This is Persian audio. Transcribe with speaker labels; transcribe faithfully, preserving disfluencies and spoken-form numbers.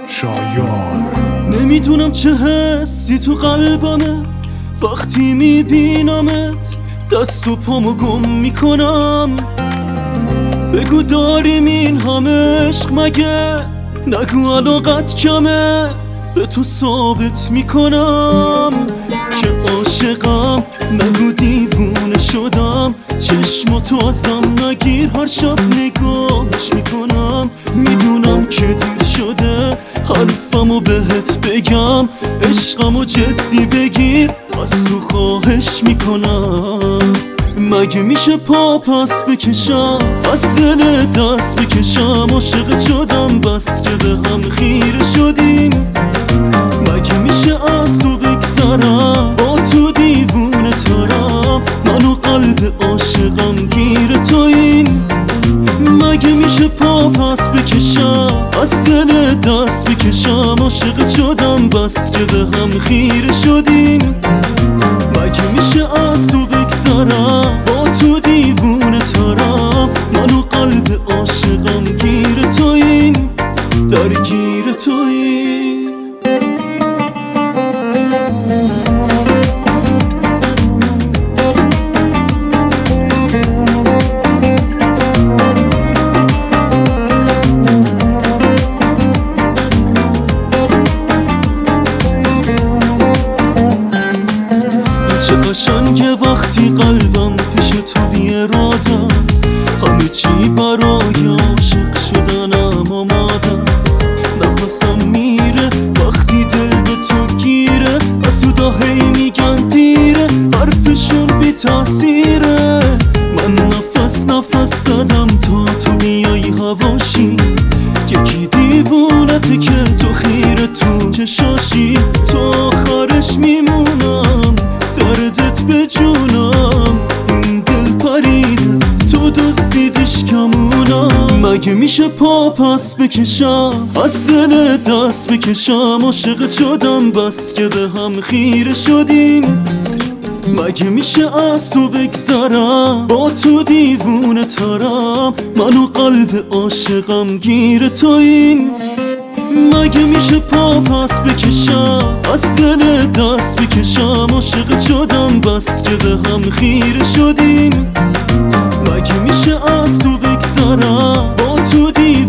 Speaker 1: شایان.
Speaker 2: نمیدونم چه حسی تو قلبمه وقتی میبینمت، دست و پامو گم میکنم. بگو داریم این همه عشق مگه؟ نگو علاقت کمه، به تو ثابت میکنم که عاشقم. نگو دیوونه شدم، چشماتو ازم نگیر، هر شب نگاهش میکنم. میدونم که دیر شده حرفمو بهت بگم، عشقمو جدی بگیر، از تو خواهش میکنم. مگه میشه پا پس بکشم، از دل دست بکشم؟ عاشقت شدم بس که به هم خیره شدیم. مگه میشه از تو بگذرم، با تو دیوونه ترم، من و قلب عاشقم گیر توییم. مگه میشه پا پس بکشم، از دل دست بکشم؟ عاشقت شدم بس که به هم خیره شدیم. مگه میشه از تو بگذرم، با تو دیوونه ترم، من و قلب عاشقم گیر توییم، درگیر توییم. چه قشنگه وقتی قلبم پیش تو بی اراده است، همه چی برای عاشق شدنم آماده است. نفسم میره وقتی دل به تو گیره، حسودا هی میگن دیره، حرفشون بی تاثیره. من نفس نفس زدم تا تو بیایی هواشی، یکی دیوونته که تو خیره تو چشاشی. تو آخرش میمونم، دردت به جونم، این دل پریده تو دزدیدش کمونم. مگه میشه پا پس بکشم، از دل دست بکشم؟ عاشقت شدم بس که به هم خیره شدیم. مگه میشه از تو بگذرم، با تو دیوونه ترم، من و قلب عاشقم گیر توییم. مگه میشه پا پس بکشم، از دل دست بکشم؟ عاشقت شدم بس که به هم خیره شدیم. مگه میشه از تو بگذرم، با تو دیوونه